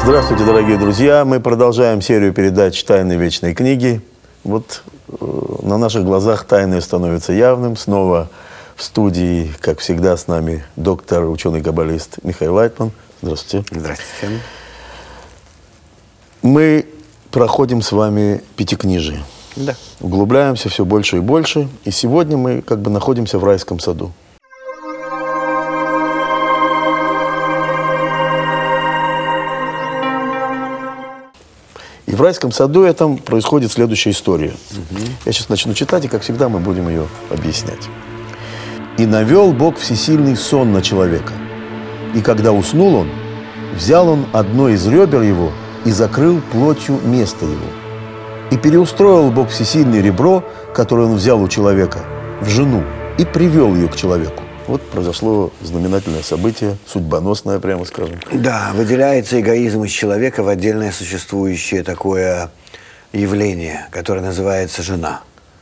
Здравствуйте, дорогие друзья! Мы продолжаем серию передач «Тайны вечной книги». Вот на наших глазах тайное становится явным. Снова в студии, как всегда, с нами доктор, ученый-каббалист Михаил Лайтман. Здравствуйте. Здравствуйте. Мы проходим с вами пятикнижие. Да. Углубляемся все больше и больше. И сегодня мы как бы находимся в райском саду. И в райском саду этом происходит следующая история. Я сейчас начну читать, и, как всегда, мы будем ее объяснять. «И навел Бог всесильный сон на человека. И когда уснул он, взял он одно из ребер его и закрыл плотью место его. И переустроил Бог всесильный ребро, которое он взял у человека, в жену, и привел ее к человеку». Вот произошло знаменательное событие, судьбоносное, прямо скажем. Да, выделяется эгоизм из человека в отдельное существующее такое явление, которое называется жена.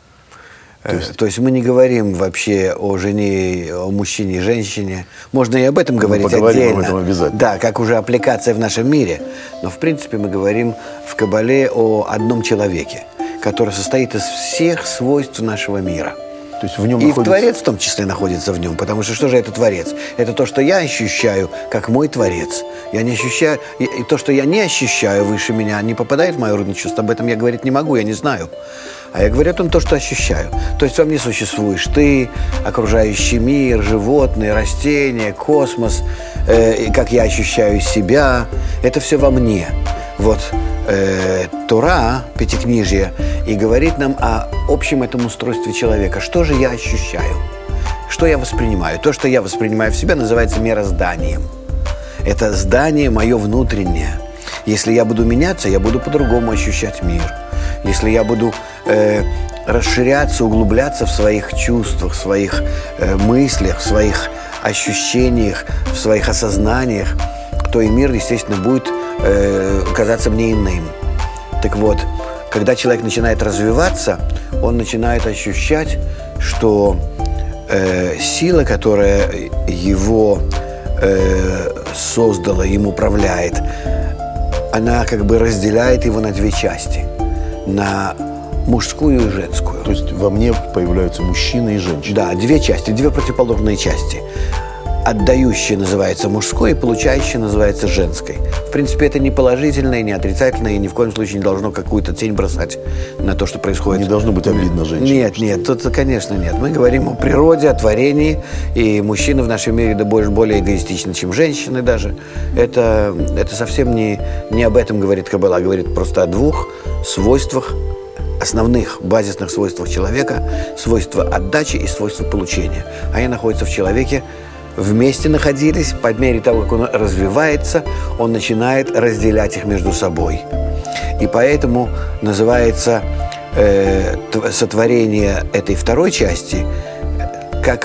То есть мы не говорим вообще о жене, о мужчине и женщине. Можно и об этом говорить отдельно. Мы поговорим об этом обязательно. Да, как уже аппликация в нашем мире. Но в принципе мы говорим в Каббале о одном человеке, который состоит из всех свойств нашего мира. То есть в нем и находится... Творец в том числе находится в нем, потому что же это Творец? Это то, что я ощущаю, как мой Творец. Я не ощущаю, и то, что я не ощущаю выше меня, не попадает в мое рудное чувство. Об этом я говорить не могу, я не знаю. А я говорю о том, то, что ощущаю. То есть во мне существуешь ты, окружающий мир, животные, растения, космос, и как я ощущаю себя. Это все во мне. Вот Тора, Пятикнижие, и говорит нам о общем этом устройстве человека. Что же я ощущаю? Что я воспринимаю? То, что я воспринимаю в себя, называется мирозданием. Это здание мое внутреннее. Если я буду меняться, я буду по-другому ощущать мир. Если я буду расширяться, углубляться в своих чувствах, в своих мыслях, в своих ощущениях, в своих осознаниях, то и мир, естественно, будет казаться мне иным. Так вот, когда человек начинает развиваться, он начинает ощущать, что сила, которая его создала, им управляет, она как бы разделяет его на две части. На мужскую и женскую. То есть во мне появляются мужчина и женщина. Да, две части, две противоположные части. Отдающая называется мужской, и получающая называется женской. В принципе, это не положительное, не отрицательное, и ни в коем случае не должно какую-то тень бросать на то, что происходит. Не должно быть обидно женщине. Нет, тут, конечно, нет. Мы говорим о природе, о творении, и мужчины в нашем мире более эгоистичны, чем женщины даже. Это совсем не об этом говорит Каббала, говорит просто о двух свойствах, основных базисных свойствах человека: свойство отдачи и свойство получения. Они находятся в человеке, вместе находились, по мере того, как он развивается, он начинает разделять их между собой. И поэтому называется сотворение этой второй части как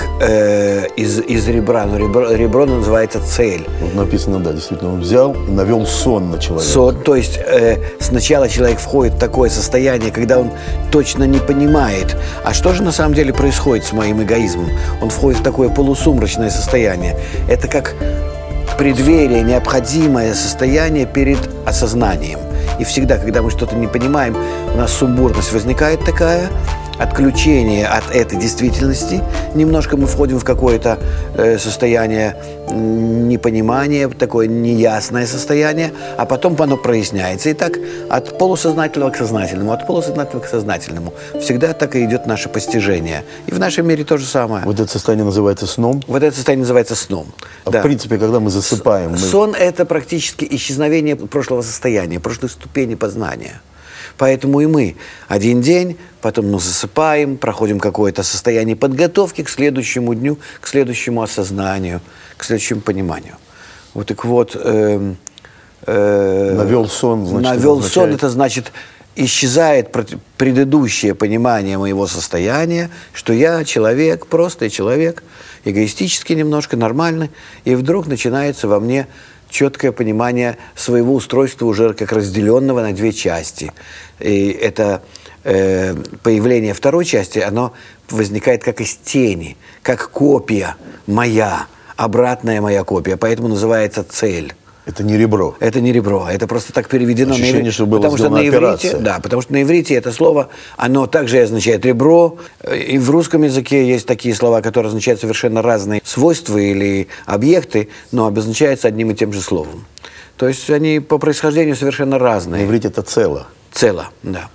из ребра. Но ребро называется цель. Вот написано, да, действительно, он взял и навел сон на человека. Сон, то есть сначала человек входит в такое состояние, когда он точно не понимает, а что же на самом деле происходит с моим эгоизмом. Он входит в такое полусумрачное состояние. Это как преддверие, необходимое состояние перед осознанием. И всегда, когда мы что-то не понимаем, у нас сумбурность возникает такая, отключение от этой действительности. Немножко мы входим в какое-то состояние непонимания, такое неясное состояние, а потом оно проясняется. И так от полусознательного к сознательному, от полусознательного к сознательному. Всегда так и идет наше постижение. И в нашем мире то же самое. Вот это состояние называется сном? Вот это состояние называется сном. А да. В принципе, когда мы засыпаем... Сон – это практически исчезновение прошлого состояния, прошлой ступени познания. Поэтому и мы один день, потом мы засыпаем, проходим какое-то состояние подготовки к следующему дню, к следующему осознанию, к следующему пониманию. Вот так вот... навел сон, значит... Навел сон, это значит, исчезает предыдущее понимание моего состояния, что я человек, простой человек, эгоистически немножко, нормальный, и вдруг начинается во мне четкое понимание своего устройства уже как разделенного на две части. И это появление второй части, оно возникает как из тени, как копия моя, обратная моя копия. Поэтому называется цель. Это не ребро. Это не ребро, это просто так переведено. Ощущение, что было потому что на иврите, да, потому что на иврите это слово, оно также означает ребро. И в русском языке есть такие слова, которые означают совершенно разные свойства или объекты, но обозначаются одним и тем же словом. То есть они по происхождению совершенно разные. На иврите это цело. Цело, да.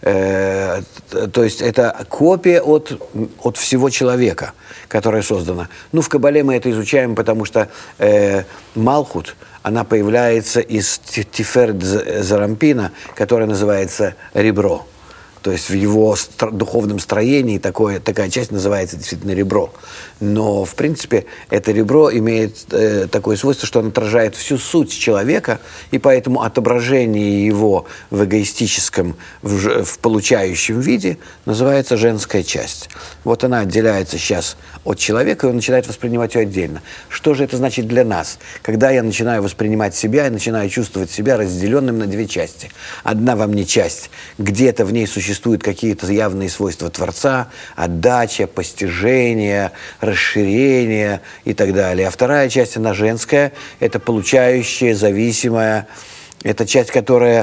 То есть это копия от всего человека, которая создана. Ну, в Кабале мы это изучаем, потому что Малхут, она появляется из Тиферет Зарампина, которая называется ребро. То есть в его духовном строении такая часть называется действительно ребро. Но, в принципе, это ребро имеет такое свойство, что оно отражает всю суть человека, и поэтому отображение его в эгоистическом, в получающем виде называется женская часть. Вот она отделяется сейчас от человека, и он начинает воспринимать ее отдельно. Что же это значит для нас? Когда я начинаю воспринимать себя, я начинаю чувствовать себя разделенным на две части. Одна во мне часть, где-то в ней существуют какие-то явные свойства Творца, отдача, постижение, расширение и так далее. А вторая часть, она женская, это получающая, зависимая, это часть, которая,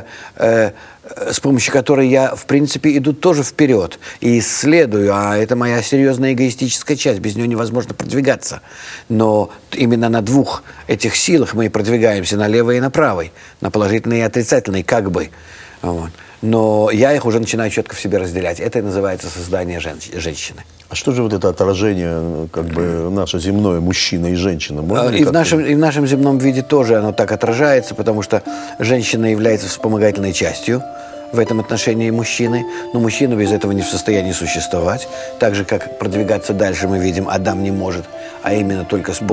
с помощью которой я, в принципе, иду тоже вперед и исследую, а это моя серьезная эгоистическая часть, без нее невозможно продвигаться. Но именно на двух этих силах мы и продвигаемся, на левой и на правой, на положительной и отрицательной, как бы. Вот. Но я их уже начинаю четко в себе разделять. Это и называется создание женщины. А что же вот это отражение, как бы, наше земное, мужчина и женщина? И в нашем земном виде тоже оно так отражается, потому что женщина является вспомогательной частью в этом отношении мужчины. Но мужчина без этого не в состоянии существовать. Так же, как продвигаться дальше, мы видим, Адам не может, а именно только с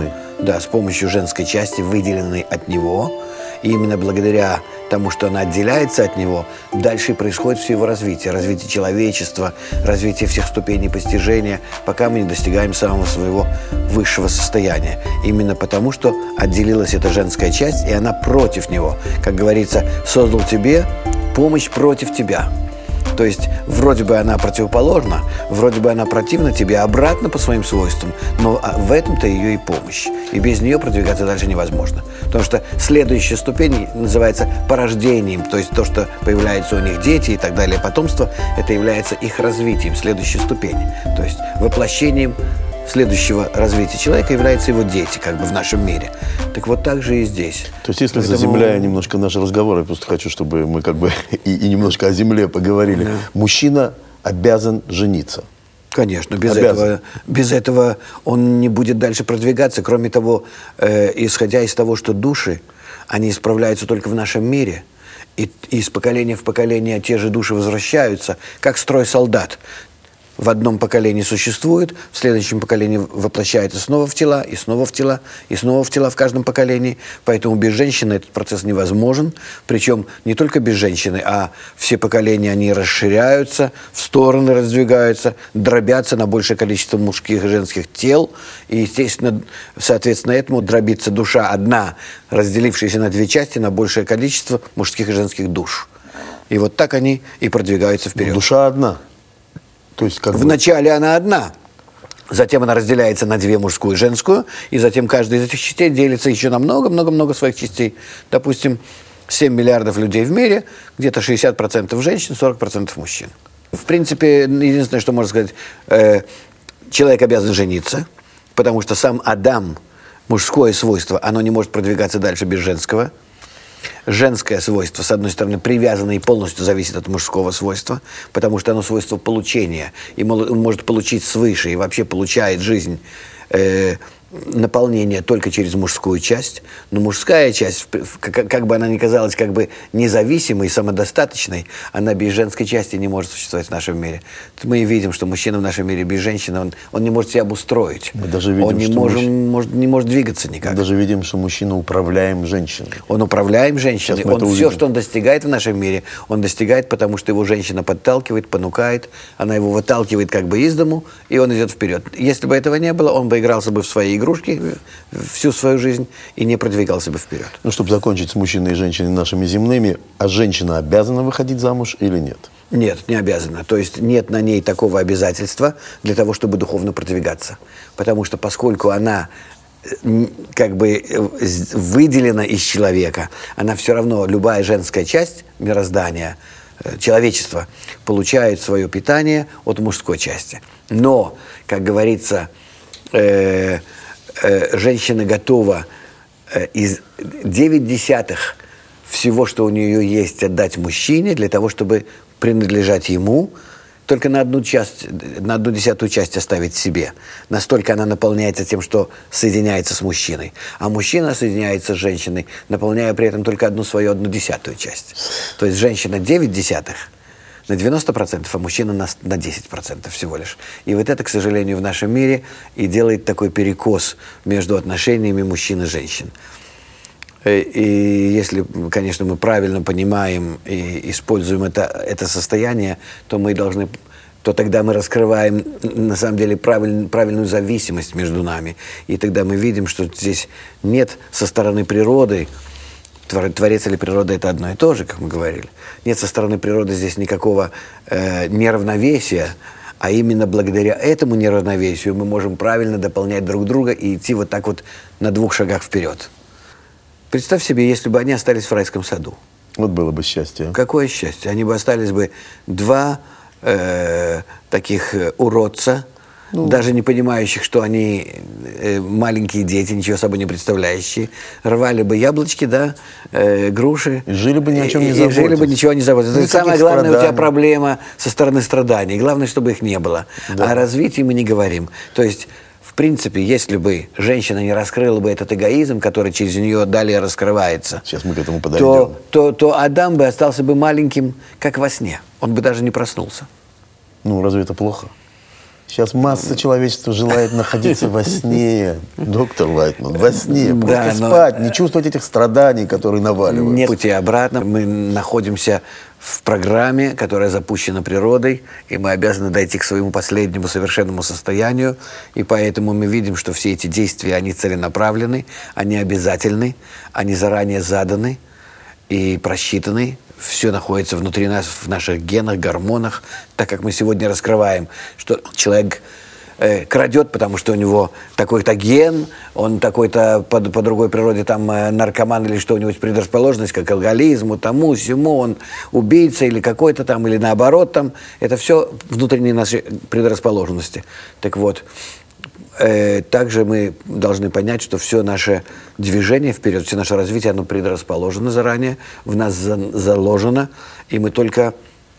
помощью женской части, выделенной от него. И именно благодаря тому, что она отделяется от него, дальше происходит все его развитие. Развитие человечества, развитие всех ступеней постижения, пока мы не достигаем самого своего высшего состояния. Именно потому, что отделилась эта женская часть, и она против него. Как говорится, создал тебе помощь против тебя. То есть, вроде бы она противоположна, вроде бы она противна тебе, обратно по своим свойствам, но в этом-то ее и помощь. И без нее продвигаться дальше невозможно. Потому что следующая ступень называется порождением, то есть то, что появляется у них дети и так далее, потомство, это является их развитием, следующей ступени. То есть воплощением следующего развития человека являются его дети, как бы в нашем мире. Так вот так же и здесь. То есть, если заземляя немножко наши разговоры, я просто хочу, чтобы мы как бы и немножко о земле поговорили. Да. Мужчина обязан жениться. Конечно, без этого он не будет дальше продвигаться. Кроме того, исходя из того, что души, они исправляются только в нашем мире, и из поколения в поколение те же души возвращаются, как строй солдат. В одном поколении существует, в следующем поколении воплощается снова в тела, и снова в тела, и снова в тела в каждом поколении. Поэтому без женщины этот процесс невозможен. Причем не только без женщины, а все поколения, они расширяются, в стороны раздвигаются, дробятся на большее количество мужских и женских тел. И, естественно, соответственно этому дробится душа одна, разделившаяся на две части, на большее количество мужских и женских душ. И вот так они и продвигаются вперед. Но душа одна. То есть Вначале она одна, затем она разделяется на две, мужскую и женскую, и затем каждая из этих частей делится еще на много-много-много своих частей. Допустим, 7 миллиардов людей в мире, где-то 60% женщин, 40% мужчин. В принципе, единственное, что можно сказать, человек обязан жениться, потому что сам Адам, мужское свойство, оно не может продвигаться дальше без женского. Женское свойство, с одной стороны, привязано и полностью зависит от мужского свойства, потому что оно свойство получения, и он может получить свыше, и вообще получает жизнь, наполнение только через мужскую часть. Но мужская часть, как бы она ни казалась как бы независимой, самодостаточной, она без женской части не может существовать в нашем мире. Мы видим, что мужчина в нашем мире без женщины, он не может себя обустроить. Мы даже видим, он не может двигаться никак. Мы даже видим, что мужчина управляем женщиной. Он управляем женщиной. Он все, что он достигает в нашем мире, он достигает, потому что его женщина подталкивает, понукает, она его выталкивает как бы из дому, и он идет вперед. Если бы этого не было, он бы игрался бы в свои игрушки всю свою жизнь и не продвигался бы вперед. Ну, чтобы закончить с мужчиной и женщиной нашими земными, а женщина обязана выходить замуж или нет? Нет, не обязана. То есть нет на ней такого обязательства для того, чтобы духовно продвигаться. Потому что поскольку она как бы выделена из человека, она все равно, любая женская часть мироздания, человечества, получает свое питание от мужской части. Но, как говорится, женщина готова из 9/10 всего, что у нее есть, отдать мужчине для того, чтобы принадлежать ему, только на 1/10 часть оставить себе. Настолько она наполняется тем, что соединяется с мужчиной. А мужчина соединяется с женщиной, наполняя при этом только свою 1/10 часть. То есть женщина 9/10 на 90%, а мужчина на 10% всего лишь. И вот это, к сожалению, в нашем мире и делает такой перекос между отношениями мужчин и женщин. И если, конечно, мы правильно понимаем и используем это состояние, то тогда мы раскрываем, на самом деле, правильную зависимость между нами. И тогда мы видим, что здесь нет со стороны природы, творец или природа – это одно и то же, как мы говорили, нет со стороны природы здесь никакого неравновесия, а именно благодаря этому неравновесию мы можем правильно дополнять друг друга и идти вот так вот на 2 шагах вперед. Представь себе, если бы они остались в райском саду. Вот было бы счастье. Какое счастье. Они бы остались бы 2 таких уродца, даже не понимающих, что они маленькие дети, ничего собой не представляющие. Рвали бы яблочки, да, груши. И жили бы ни о чем не заботясь. И жили бы ничего не заботясь. Это самое главное, у тебя проблема со стороны страданий. Главное, чтобы их не было. Да. О развитии мы не говорим. То есть, в принципе, если бы женщина не раскрыла бы этот эгоизм, который через нее далее раскрывается, сейчас мы к этому подойдем, то Адам бы остался бы маленьким, как во сне. Он бы даже не проснулся. Ну, разве это плохо? Сейчас масса человечества желает находиться во сне, доктор Лайтман, во сне, просто спать, не чувствовать этих страданий, которые наваливают. Нет пути обратно. Мы находимся в программе, которая запущена природой, и мы обязаны дойти к своему последнему совершенному состоянию, и поэтому мы видим, что все эти действия, они целенаправлены, они обязательны, они заранее заданы и просчитаны. Все находится внутри нас, в наших генах, гормонах, так как мы сегодня раскрываем, что человек крадет, потому что у него такой-то ген, он такой-то по другой природе там наркоман или что-нибудь, предрасположенность к алкоголизму, тому, сему, он убийца или какой-то там, или наоборот там. Это все внутренние наши предрасположенности. Так вот, также мы должны понять, что все наше движение вперед, все наше развитие, оно предрасположено заранее, в нас заложено, и мы только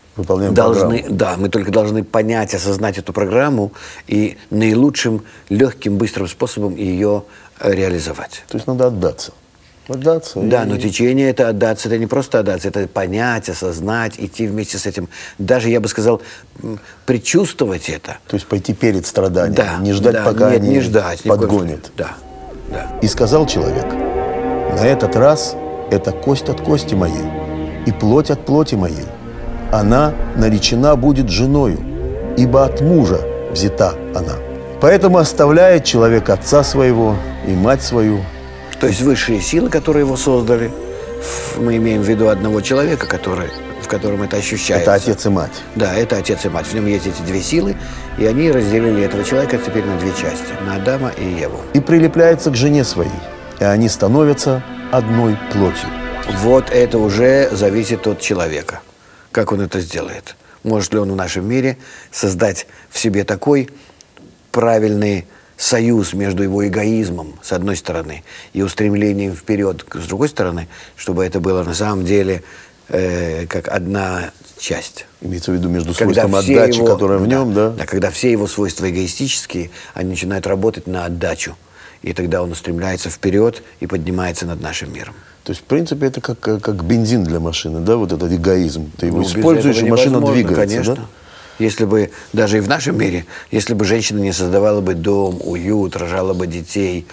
должны понять, осознать эту программу и наилучшим, легким, быстрым способом ее реализовать. То есть надо отдаться. Отдаться. Да, но течение – это отдаться, это не просто отдаться, это понять, осознать, идти вместе с этим. Даже, я бы сказал, предчувствовать это. То есть пойти перед страданием, да, не ждать, пока они не ждать, подгонят. Да, да. И сказал человек: на этот раз это кость от кости моей и плоть от плоти моей. Она наречена будет женою, ибо от мужа взята она. Поэтому оставляет человек отца своего и мать свою. То есть высшие силы, которые его создали, мы имеем в виду одного человека, в котором это ощущается. Это отец и мать. Да, это отец и мать. В нем есть эти 2 силы, и они разделили этого человека теперь на 2 части, на Адама и Еву. И прилепляется к жене своей, и они становятся одной плотью. Вот это уже зависит от человека, как он это сделает. Может ли он в нашем мире создать в себе такой правильный союз между его эгоизмом, с одной стороны, и устремлением вперед, с другой стороны, чтобы это было на самом деле как одна часть. Имеется в виду между свойством отдачи, которая в нем, да? Да, когда все его свойства эгоистические, они начинают работать на отдачу. И тогда он устремляется вперед и поднимается над нашим миром. То есть, в принципе, это как бензин для машины, да, вот этот эгоизм. Ты его используешь, и машина двигается, конечно. Да? Если бы, даже и в нашем мире, если бы женщина не создавала бы дом, уют, рожала бы детей,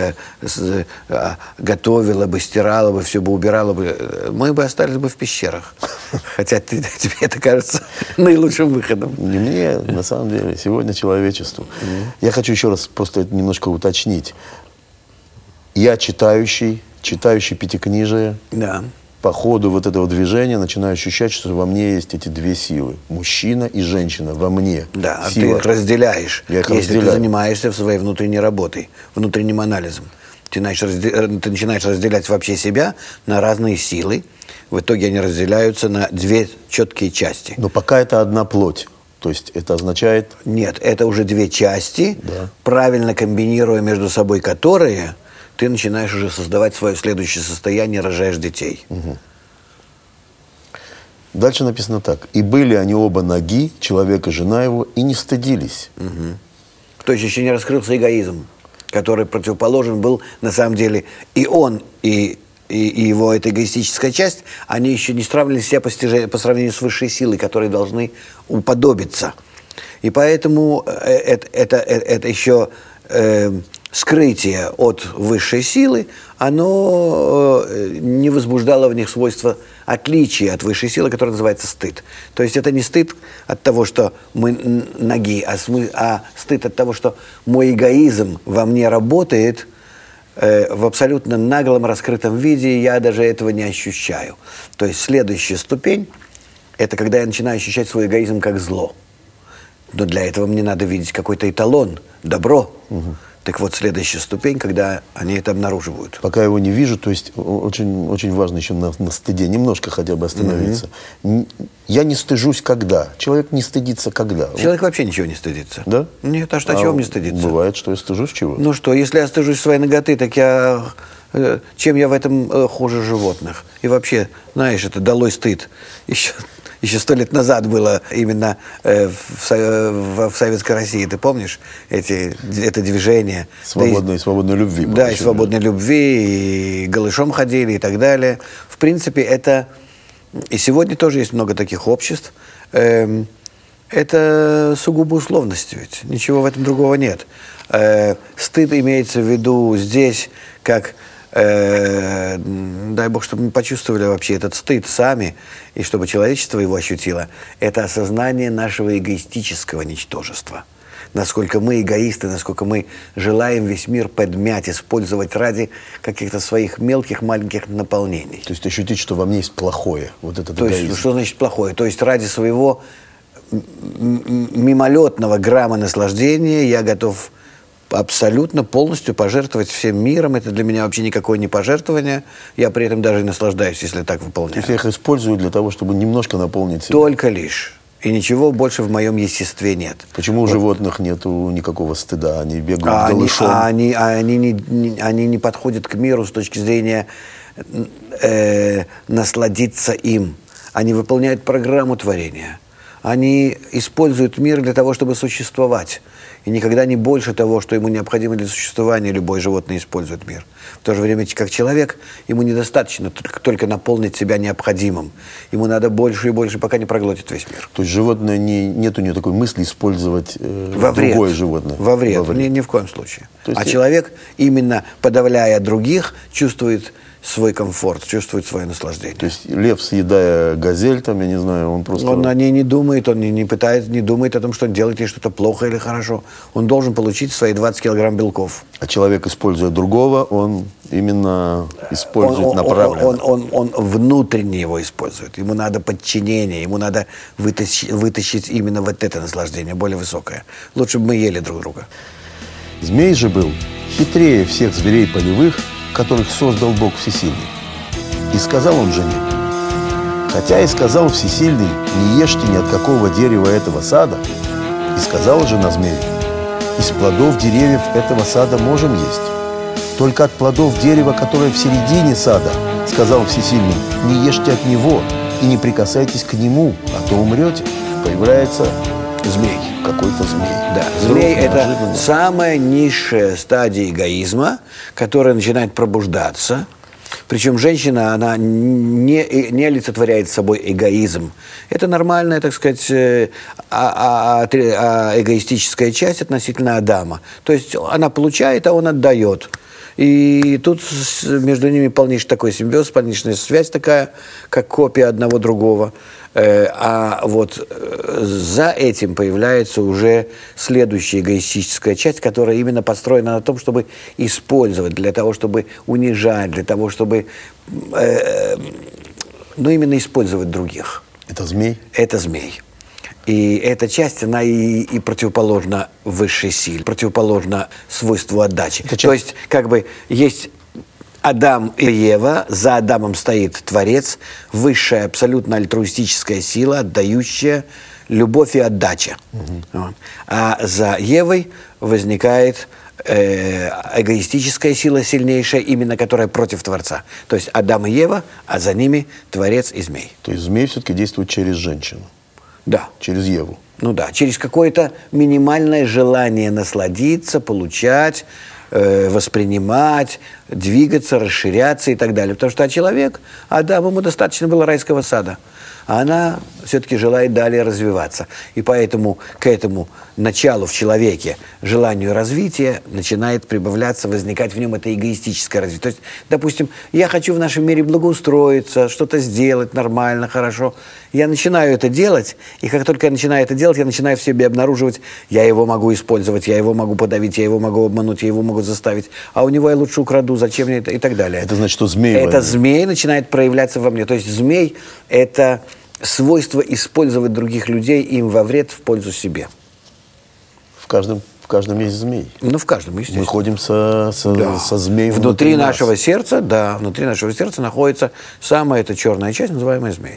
готовила бы, стирала бы, все бы убирала бы, мы бы остались бы в пещерах. Хотя тебе это кажется наилучшим выходом. Не мне, на самом деле, сегодня человечеству. Я хочу еще раз просто это немножко уточнить. Я читающий пятикнижие. Да. по ходу вот этого движения начинаю ощущать, что во мне есть эти две силы. Мужчина и женщина во мне. Да, сила. ты их разделяешь, Я их если разделяю. ты занимаешься своей внутренней работой, внутренним анализом. Ты начинаешь разделять вообще себя на разные силы. В итоге они разделяются на две четкие части. Но пока это одна плоть. То есть это означает... Нет, это уже две части, Да. правильно комбинируя между собой которые, ты начинаешь уже создавать свое следующее состояние, рожаешь детей. Дальше написано так. «И были они оба ноги, человек и жена его, и не стыдились». То есть еще не раскрылся эгоизм, который противоположен был на самом деле и он, и его эта эгоистическая часть, они еще не сравнили себя по сравнению с высшей силой, которые должны уподобиться. И поэтому это еще скрытие от высшей силы, оно не возбуждало в них свойства отличия от высшей силы, которое называется стыд. То есть это не стыд от того, что мы ноги, а стыд от того, что мой эгоизм во мне работает в абсолютно наглом, раскрытом виде, и я даже этого не ощущаю. То есть следующая ступень – это когда я начинаю ощущать свой эгоизм как зло. Но для этого мне надо видеть какой-то эталон, добро. Так вот, следующая ступень, когда они это обнаруживают. Пока его не вижу, то есть очень, очень важно еще на стыде немножко хотя бы остановиться. Я не стыжусь когда? Человек не стыдится когда? Человек вообще ничего не стыдится. Да? Нет, а что, чего мне стыдиться? Бывает, что я стыжусь чего? Ну что, если я стыжусь своей наготы, так чем я в этом хуже животных? И вообще, знаешь, это долой стыд. Еще 100 лет назад было именно в Советской России, ты помнишь, это движение? Свободной любви. Да, и свободной любви, и голышом ходили, и так далее. В принципе, это... И сегодня тоже есть много таких обществ. Это сугубо условности ведь. Ничего в этом другого нет. Стыд имеется в виду здесь как... дай бог, чтобы мы почувствовали вообще этот стыд сами, и чтобы человечество его ощутило, это осознание нашего эгоистического ничтожества. Насколько мы эгоисты, насколько мы желаем весь мир подмять, использовать ради каких-то своих мелких, маленьких наполнений. То есть ощутить, что во мне есть плохое, вот этот То эгоизм. есть, что значит плохое? То есть ради своего мимолетного грамма наслаждения я готов абсолютно полностью пожертвовать всем миром. Это для меня вообще никакое не пожертвование. Я при этом даже и наслаждаюсь, если так выполняю. То есть я их использую для того, чтобы немножко наполнить себя. Только лишь. И ничего больше в моем естестве нет. Почему у животных нету никакого стыда? Они бегают голышом. Они не подходят к миру с точки зрения насладиться им. Они выполняют программу творения. Они используют мир для того, чтобы существовать. И никогда не больше того, что ему необходимо для существования, любое животное использует мир. В то же время, как человек, ему недостаточно только наполнить себя необходимым. Ему надо больше и больше, пока не проглотит весь мир. То есть животное, нет у нее такой мысли использовать во другое вред. животное? Во вред. Ни в коем случае. А человек, именно подавляя других, чувствует свой комфорт, чувствует свое наслаждение. То есть лев, съедая газель, там, я не знаю, он просто... Он о ней не думает, он не пытается, не думает о том, что он делает ей что-то плохо или хорошо. Он должен получить свои 20 килограмм белков. А человек, используя другого, он именно использует направленно. Он внутренне его использует. Ему надо подчинение, ему надо вытащить именно вот это наслаждение, более высокое. Лучше бы мы ели друг друга. Змей же был хитрее всех зверей полевых, которых создал Бог Всесильный. И сказал он жене: хотя и сказал Всесильный, не ешьте ни от какого дерева этого сада, и сказала жена змею: из плодов деревьев этого сада можем есть. Только от плодов дерева, которое в середине сада, сказал Всесильный, не ешьте от него и не прикасайтесь к нему, а то умрете. Появляется змей. Какой-то змей. Да, змей – это самая низшая стадия эгоизма, которая начинает пробуждаться. Причем женщина, она не олицетворяет собой эгоизм. Это нормальная, так сказать, эгоистическая часть относительно Адама. То есть она получает, а он отдает. И тут между ними полнейший такой симбиоз, полнейшая связь такая, как копия одного другого. А вот за этим появляется уже следующая эгоистическая часть, которая именно построена на том, чтобы использовать, для того, чтобы унижать, для того, чтобы но именно использовать других. Это змей? Это змей. И эта часть, она и противоположна высшей силе, противоположна свойству отдачи. То есть, как бы, есть Адам и Ева, за Адамом стоит Творец, высшая абсолютно альтруистическая сила, отдающая любовь и отдача. Вот. А за Евой возникает эгоистическая сила сильнейшая, именно которая против Творца. То есть Адам и Ева, а за ними Творец и змей. То есть змей все-таки действует через женщину? Да. Через Еву? Ну да, через какое-то минимальное желание насладиться, получать, воспринимать, двигаться, расширяться и так далее. Потому что человек, Адам, ему достаточно было райского сада. А она все-таки желает далее развиваться. И поэтому к этому началу в человеке, желанию развития, начинает прибавляться, возникать в нем это эгоистическое развитие. То есть, допустим, я хочу в нашем мире благоустроиться, что-то сделать нормально, хорошо. Я начинаю это делать, и как только я начинаю это делать, я начинаю в себе обнаруживать, я его могу использовать, я его могу подавить, я его могу обмануть, я его могу заставить, а у него я лучше украду, зачем мне это, и так далее. Это значит, что змей... Это змей начинает проявляться во мне. То есть змей – это свойство использовать других людей им во вред, в пользу себе. В каждом есть змей. Ну, в каждом, естественно. Мы ходим со змеем внутри нашего сердца, да, внутри нашего сердца находится самая эта черная часть, называемая змей.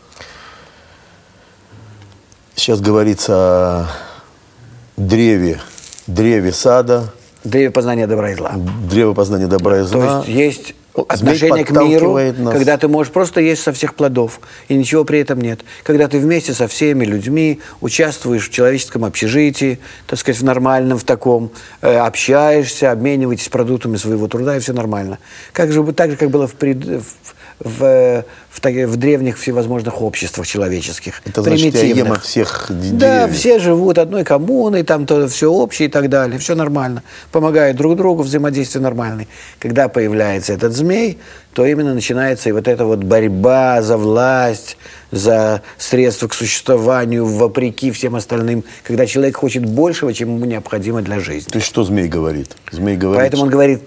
Сейчас говорится о древе сада. Древе познания добра и зла. Древо познания добра и зла. То есть есть отношение к миру, нас. Когда ты можешь просто есть со всех плодов, и ничего при этом нет. Когда ты вместе со всеми людьми участвуешь в человеческом общежитии, так сказать, в нормальном, в таком, общаешься, обмениваетесь продуктами своего труда, и все нормально. Так же, как было в древних всевозможных обществах человеческих. Это значит, я ем от всех деревьев. Да, все живут одной коммуной, там то все общее и так далее, все нормально. Помогают друг другу, взаимодействие нормальное. Когда появляется этот змей, то именно начинается и вот эта вот борьба за власть, за средства к существованию, вопреки всем остальным, когда человек хочет большего, чем ему необходимо для жизни. То есть что змей говорит? Змей говорит... Поэтому он говорит,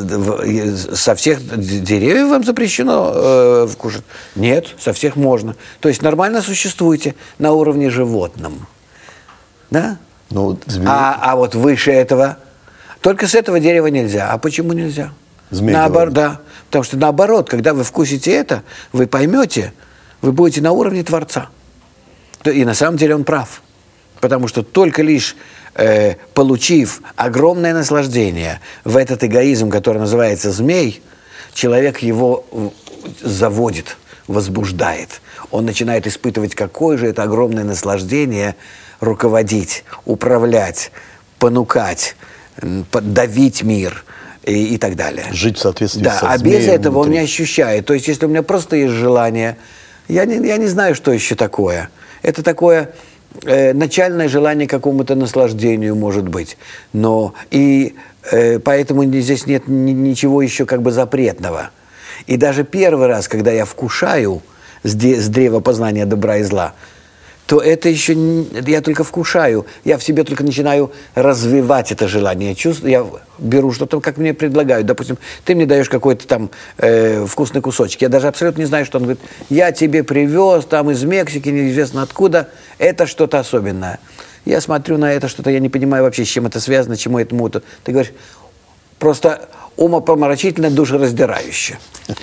со всех деревьев вам запрещено кушать. Нет, со всех можно. То есть нормально существуйте на уровне животном. Да? Но змей... А вот выше этого, только с этого дерева нельзя. А почему нельзя? Змей наоборот, да. Потому что наоборот, когда вы вкусите это, вы поймете, вы будете на уровне Творца. И на самом деле он прав. Потому что только лишь получив огромное наслаждение в этот эгоизм, который называется змей, человек его заводит, возбуждает. Он начинает испытывать, какое же это огромное наслаждение руководить, управлять, понукать, давить мир и так далее. Жить в соответствии со змеем. А без этого внутри. Он не ощущает. То есть, если у меня просто есть желание, я не знаю, что еще такое. Это такое начальное желание к какому-то наслаждению, может быть. Но поэтому здесь нет ничего еще как бы запретного. И даже первый раз, когда я вкушаю с древа познания добра и зла, то это еще я только вкушаю, я в себе только начинаю развивать это желание. Я беру что-то, как мне предлагают. Допустим, ты мне даешь какой-то там вкусный кусочек. Я даже абсолютно не знаю, что он говорит. Я тебе привез там из Мексики, неизвестно откуда. Это что-то особенное. Я смотрю на это что-то, я не понимаю вообще, с чем это связано, чему этому. Ты говоришь, просто умопомрачительно, душераздирающе.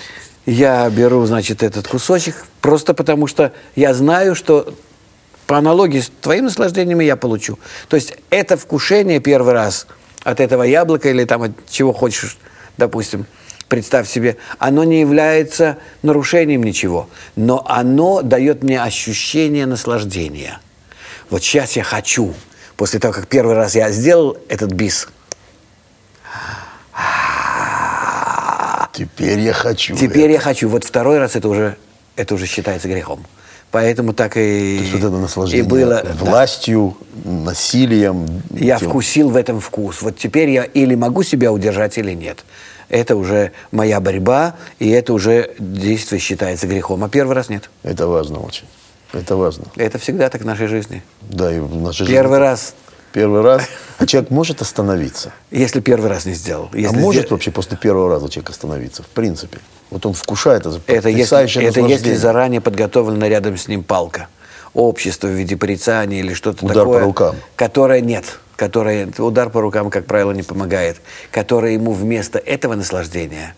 Я беру, значит, этот кусочек, просто потому что я знаю, что по аналогии с твоим наслаждением я получу. То есть это вкушение первый раз от этого яблока или там от чего хочешь, допустим, представь себе, оно не является нарушением ничего, но оно дает мне ощущение наслаждения. Вот сейчас я хочу, после того, как первый раз я сделал этот бис, теперь я хочу. Теперь я хочу. Вот второй раз это уже считается грехом. Поэтому так и, то есть вот это наслаждение и было. Властью, да. Насилием. Я вкусил в этом вкус. Вот теперь я или могу себя удержать, или нет. Это уже моя борьба, и это уже действие считается грехом. А первый раз нет. Это важно очень. Это важно. Это всегда так в нашей жизни. Да, и в нашей жизни. Первый раз Первый раз. А человек может остановиться? Если первый раз не сделал. А может вообще после первого раза человек остановиться? В принципе. Вот он вкушает это потрясающее наслаждение. Это если заранее подготовлена рядом с ним палка. Общество в виде порицания или что-то такое. Удар по рукам. Которое нет. Удар по рукам, как правило, не помогает. Которое ему вместо этого наслаждения,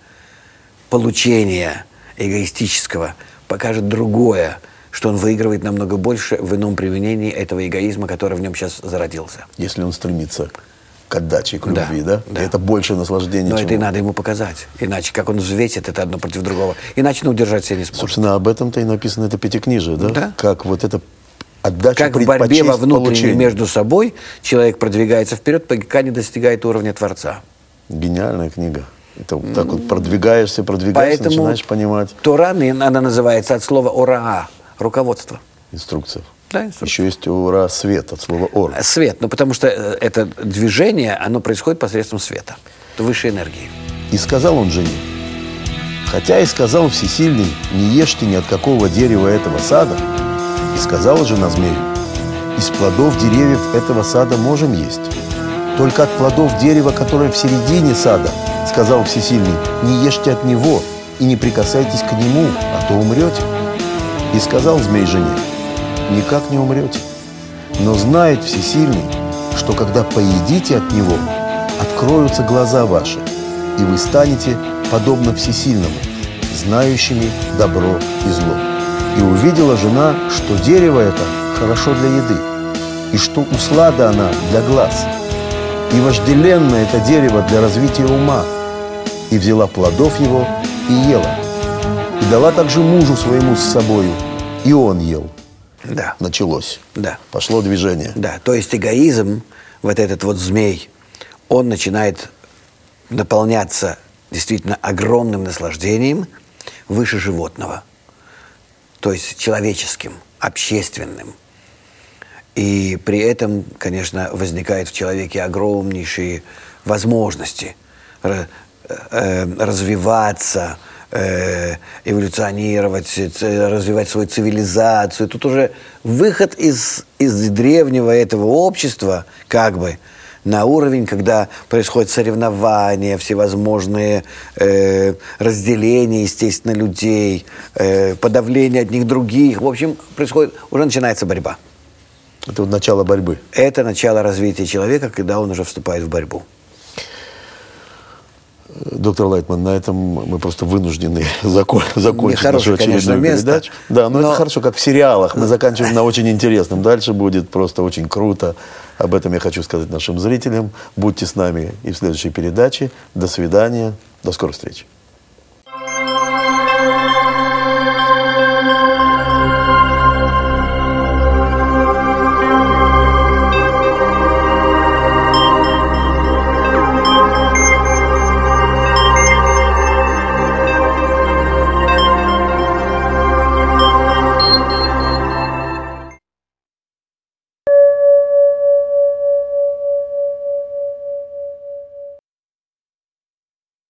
получения эгоистического, покажет другое, что он выигрывает намного больше в ином применении этого эгоизма, который в нем сейчас зародился. Если он стремится к отдаче, к любви, да? Да. Это больше наслаждение. Но это и надо ему показать. Иначе, как он взвесит это одно против другого, иначе удержать себя не сможет. Собственно, об этом-то и написано это пятикнижие, да? Да. Как вот это отдачу как в борьбе во внутренней между собой человек продвигается вперед, пока не достигает уровня Творца. Гениальная книга. Это вот так вот продвигаешься, поэтому начинаешь понимать. Тора, она называется от слова «ораа» – руководство. Инструкция. Да, инструкция. Еще есть «ора» – свет, от слова «ор». Свет, потому что это движение, оно происходит посредством света, высшей энергии. И сказал он жене: хотя и сказал Всесильный, не ешьте ни от какого дерева этого сада, и сказала жена змею: из плодов деревьев этого сада можем есть. Только от плодов дерева, которое в середине сада, сказал Всесильный, не ешьте от него и не прикасайтесь к нему, а то умрете. И сказал змей жене: никак не умрете. Но знает Всесильный, что когда поедите от него, откроются глаза ваши, и вы станете подобно Всесильному, знающими добро и зло. И увидела жена, что дерево это хорошо для еды, и что услада она для глаз, и вожделенно это дерево для развития ума, и взяла плодов его и ела, и дала также мужу своему с собою, и он ел. Да. Началось. Да. Пошло движение. Да, то есть эгоизм, вот этот вот змей, он начинает наполняться действительно огромным наслаждением выше животного. То есть человеческим, общественным. И при этом, конечно, возникают в человеке огромнейшие возможности развиваться, эволюционировать, развивать свою цивилизацию. Тут уже выход из древнего этого общества, как бы, на уровень, когда происходят соревнования, всевозможные разделения, естественно, людей, подавление одних других. В общем, уже начинается борьба. Это вот начало борьбы. Это начало развития человека, когда он уже вступает в борьбу. Доктор Лайтман, на этом мы просто вынуждены закончить нашу очередную передачу. Да, но это хорошо, как в сериалах. Мы заканчиваем на очень интересном. Дальше будет просто очень круто. Об этом я хочу сказать нашим зрителям. Будьте с нами и в следующей передаче. До свидания. До скорой встречи.